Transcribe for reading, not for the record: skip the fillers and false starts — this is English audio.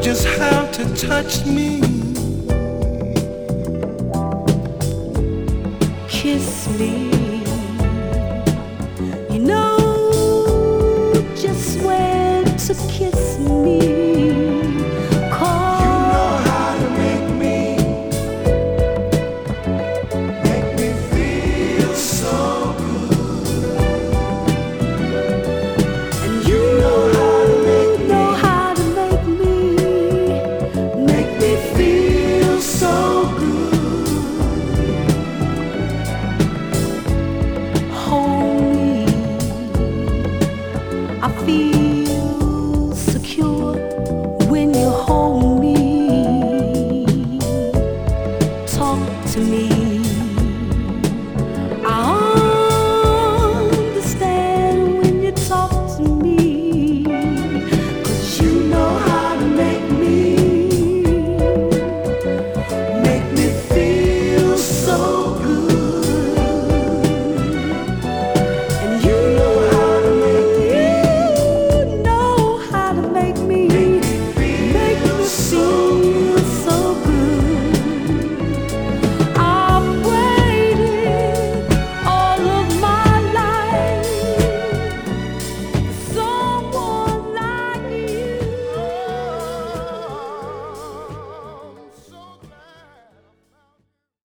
just how to touch me. Kiss me. You know just when to kiss me. You know how to make me feel so good. And you know how to make me feel so good. hold me. I feel